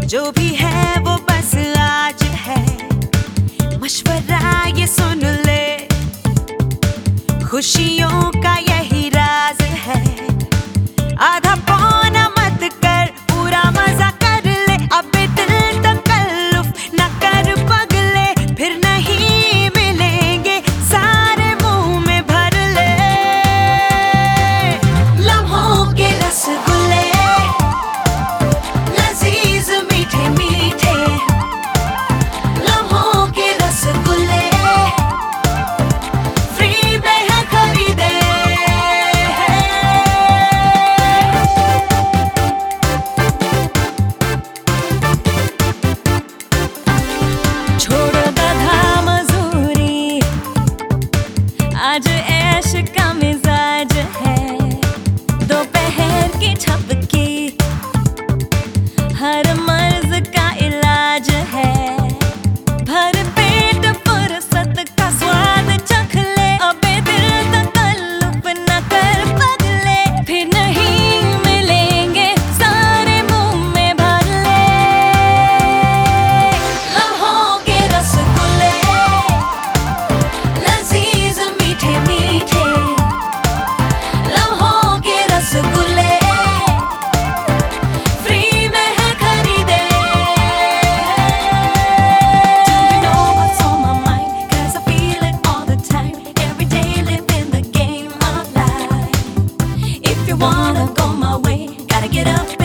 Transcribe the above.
जो भी है वो बस आज है, मशवरा ये सुन ले, खुशियों का यही राज है। आधा पौना मत कर, पूरा मजा कर ले, अब दिल तकल्लुफ न कर पगले, फिर नहीं मिलेंगे सारे मुंह में भर ले। लम्हों के रसगुल्ले लजीज मीठे मीठे, लम्हों के रसगुल्ले फ्री में है खरीदे। छोड़ो गधा मजूरी, आज ऐश का मिजाज है, दोपहर की झपकी हर मर्ज का इलाज है। भर पेट फुर्सत का स्वाद चख ले, अबे दिल तकल्लुफ न कर पगले, फिर नहीं मिलेंगे सारे मुंह में भर ले। लम्हों के रसगुल्ले लजीज मीठे मीठे, लम्हों के रसगुल्ले wanna go my way, gotta get up